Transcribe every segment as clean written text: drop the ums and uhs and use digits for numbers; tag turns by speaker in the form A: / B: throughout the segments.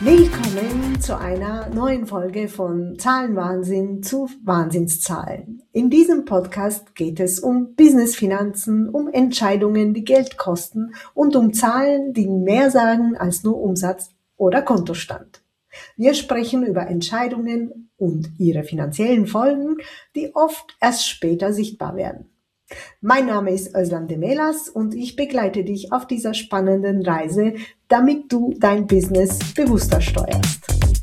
A: Willkommen zu einer neuen Folge von Zahlenwahnsinn zu Wahnsinnszahlen. In diesem Podcast geht es um Business-Finanzen, um Entscheidungen, die Geld kosten und um Zahlen, die mehr sagen als nur Umsatz oder Kontostand. Wir sprechen über Entscheidungen und ihre finanziellen Folgen, die oft erst später sichtbar werden. Mein Name ist Özlem Demelas und ich begleite dich auf dieser spannenden Reise, damit du dein Business bewusster steuerst.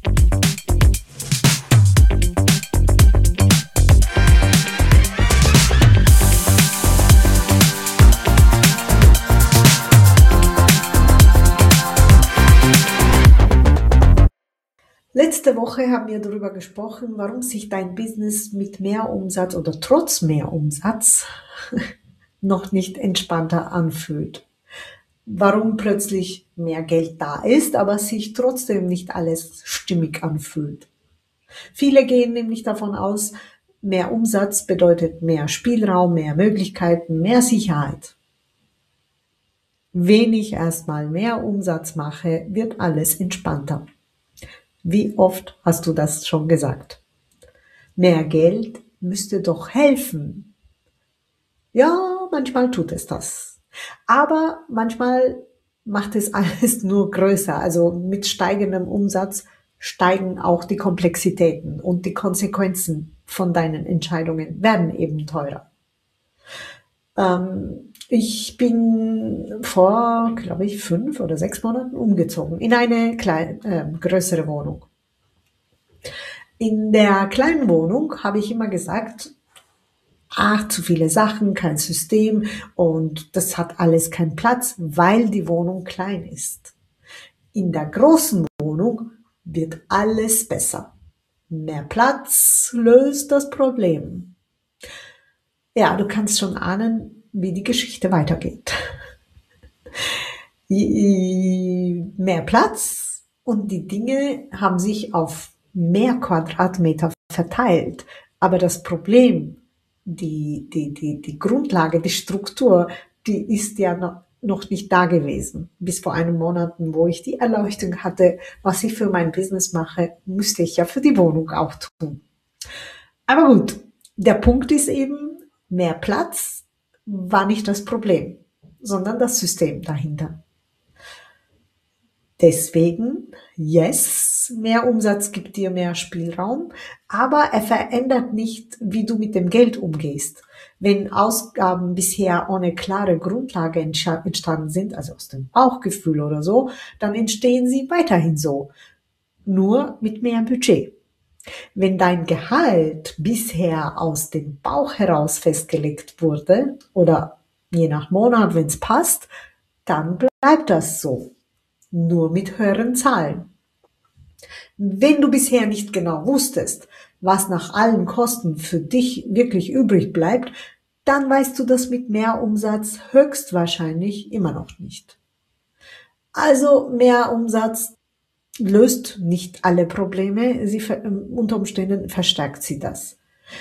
A: Letzte Woche haben wir darüber gesprochen, warum sich dein Business mit mehr Umsatz oder trotz mehr Umsatz noch nicht entspannter anfühlt. Warum plötzlich mehr Geld da ist, aber sich trotzdem nicht alles stimmig anfühlt. Viele gehen nämlich davon aus, mehr Umsatz bedeutet mehr Spielraum, mehr Möglichkeiten, mehr Sicherheit. Wenn ich erstmal mehr Umsatz mache, wird alles entspannter. Wie oft hast du das schon gesagt? Mehr Geld müsste doch helfen. Ja, manchmal tut es das. Aber manchmal macht es alles nur größer. Also mit steigendem Umsatz steigen auch die Komplexitäten und die Konsequenzen von deinen Entscheidungen werden eben teurer. Ich bin vor, glaube ich, 5 oder 6 Monaten umgezogen in eine größere Wohnung. In der kleinen Wohnung habe ich immer gesagt, zu viele Sachen, kein System und das hat alles keinen Platz, weil die Wohnung klein ist. In der großen Wohnung wird alles besser. Mehr Platz löst das Problem. Ja, du kannst schon ahnen, wie die Geschichte weitergeht. Mehr Platz und die Dinge haben sich auf mehr Quadratmeter verteilt. Aber das Problem, die Grundlage, die Struktur, die ist ja noch nicht da gewesen. Bis vor einem Monat, wo ich die Erleuchtung hatte, was ich für mein Business mache, müsste ich ja für die Wohnung auch tun. Aber gut, der Punkt ist eben, mehr Platz war nicht das Problem, sondern das System dahinter. Deswegen, yes, mehr Umsatz gibt dir mehr Spielraum, aber er verändert nicht, wie du mit dem Geld umgehst. Wenn Ausgaben bisher ohne klare Grundlage entstanden sind, also aus dem Bauchgefühl oder so, dann entstehen sie weiterhin so, nur mit mehr Budget. Wenn dein Gehalt bisher aus dem Bauch heraus festgelegt wurde oder je nach Monat, wenn es passt, dann bleibt das so, nur mit höheren Zahlen. Wenn du bisher nicht genau wusstest, was nach allen Kosten für dich wirklich übrig bleibt, dann weißt du das mit mehr Umsatz höchstwahrscheinlich immer noch nicht. Also mehr Umsatz löst nicht alle Probleme, unter Umständen verstärkt sie das.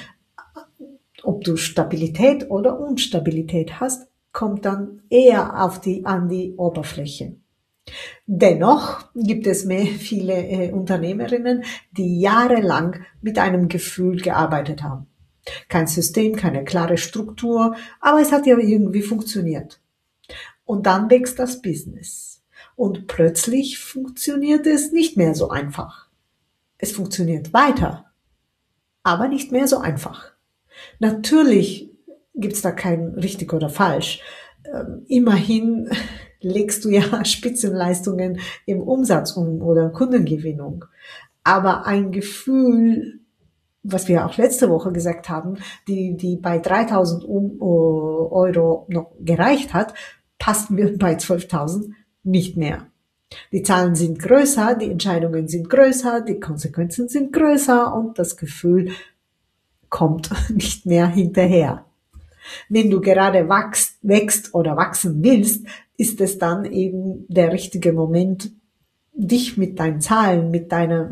A: Ob du Stabilität oder Unstabilität hast, kommt dann eher an die Oberfläche. Dennoch gibt es viele Unternehmerinnen, die jahrelang mit einem Gefühl gearbeitet haben. Kein System, keine klare Struktur, aber es hat ja irgendwie funktioniert. Und dann wächst das Business. Und plötzlich funktioniert es nicht mehr so einfach. Es funktioniert weiter, aber nicht mehr so einfach. Natürlich gibt es da kein richtig oder falsch. Immerhin legst du ja Spitzenleistungen im Umsatz oder Kundengewinnung. Aber ein Gefühl, was wir auch letzte Woche gesagt haben, die bei 3.000 Euro noch gereicht hat, passt mir bei 12.000 nicht mehr. Die Zahlen sind größer, die Entscheidungen sind größer, die Konsequenzen sind größer und das Gefühl kommt nicht mehr hinterher. Wenn du gerade wächst oder wachsen willst, ist es dann eben der richtige Moment, dich mit deinen Zahlen, mit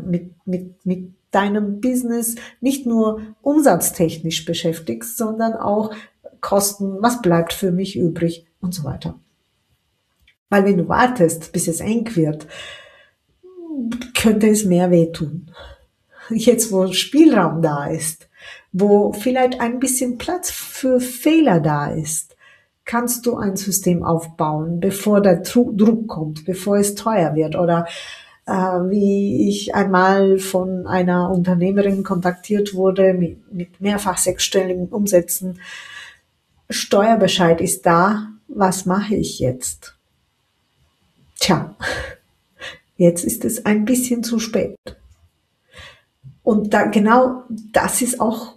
A: deinem Business nicht nur umsatztechnisch beschäftigst, sondern auch Kosten, was bleibt für mich übrig und so weiter. Weil wenn du wartest, bis es eng wird, könnte es mehr wehtun. Jetzt, wo Spielraum da ist, wo vielleicht ein bisschen Platz für Fehler da ist, kannst du ein System aufbauen, bevor der Druck kommt, bevor es teuer wird. Oder wie ich einmal von einer Unternehmerin kontaktiert wurde mit mehrfach sechsstelligen Umsätzen. Steuerbescheid ist da, was mache ich jetzt? Tja, jetzt ist es ein bisschen zu spät. Und genau das ist auch,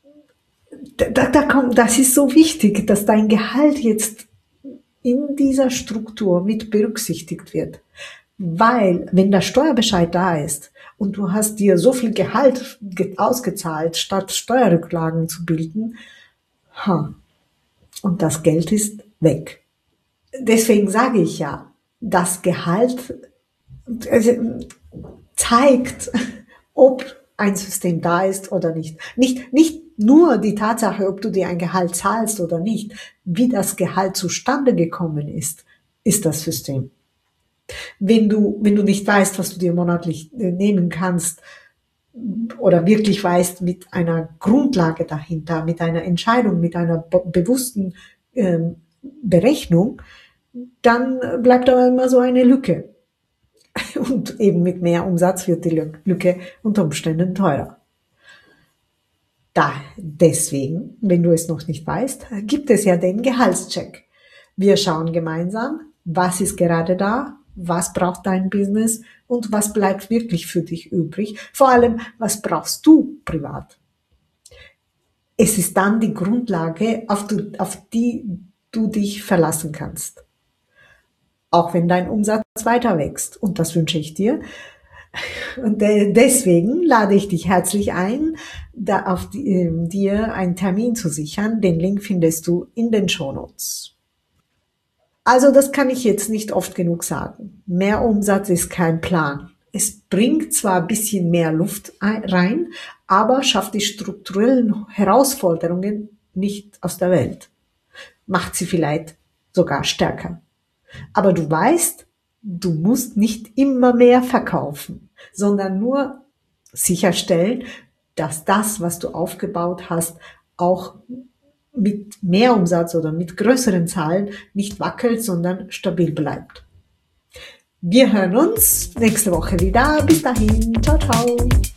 A: das ist so wichtig, dass dein Gehalt jetzt in dieser Struktur mit berücksichtigt wird. Weil, wenn der Steuerbescheid da ist und du hast dir so viel Gehalt ausgezahlt, statt Steuerrücklagen zu bilden, und das Geld ist weg. Deswegen sage ich ja, das Gehalt zeigt, ob ein System da ist oder nicht. Nicht nur die Tatsache, ob du dir ein Gehalt zahlst oder nicht. Wie das Gehalt zustande gekommen ist das System. Wenn du nicht weißt, was du dir monatlich nehmen kannst oder wirklich weißt, mit einer Grundlage dahinter, mit einer Entscheidung, mit einer bewussten Berechnung, dann bleibt aber immer so eine Lücke. Und eben mit mehr Umsatz wird die Lücke unter Umständen teurer. Deswegen, wenn du es noch nicht weißt, gibt es ja den Gehaltscheck. Wir schauen gemeinsam, was ist gerade da, was braucht dein Business und was bleibt wirklich für dich übrig. Vor allem, was brauchst du privat? Es ist dann die Grundlage, auf die du dich verlassen kannst. Auch wenn dein Umsatz weiter wächst. Und das wünsche ich dir. Und deswegen lade ich dich herzlich ein, dir einen Termin zu sichern. Den Link findest du in den Shownotes. Also das kann ich jetzt nicht oft genug sagen. Mehr Umsatz ist kein Plan. Es bringt zwar ein bisschen mehr Luft rein, aber schafft die strukturellen Herausforderungen nicht aus der Welt. Macht sie vielleicht sogar stärker. Aber du weißt, du musst nicht immer mehr verkaufen, sondern nur sicherstellen, dass das, was du aufgebaut hast, auch mit mehr Umsatz oder mit größeren Zahlen nicht wackelt, sondern stabil bleibt. Wir hören uns nächste Woche wieder. Bis dahin. Ciao, ciao.